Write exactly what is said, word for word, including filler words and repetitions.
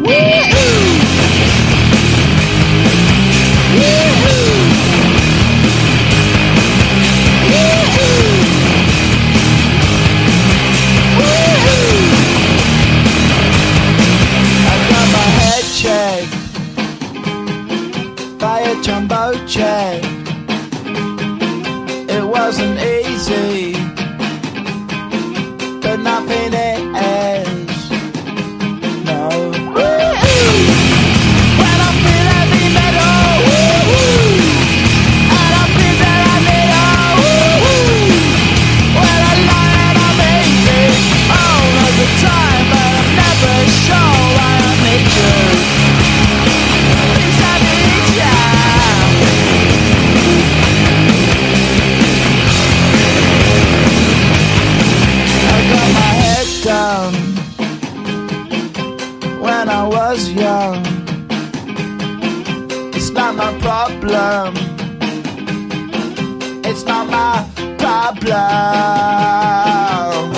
By a jumbo jet. It wasn't easy, but nothing is. No. When I feel heavy metal, and I feel that I need all. When I lie and I'm easy all of the time, but I'm never sure why I need you. Down when I was young. It's not my problem. It's not my problem.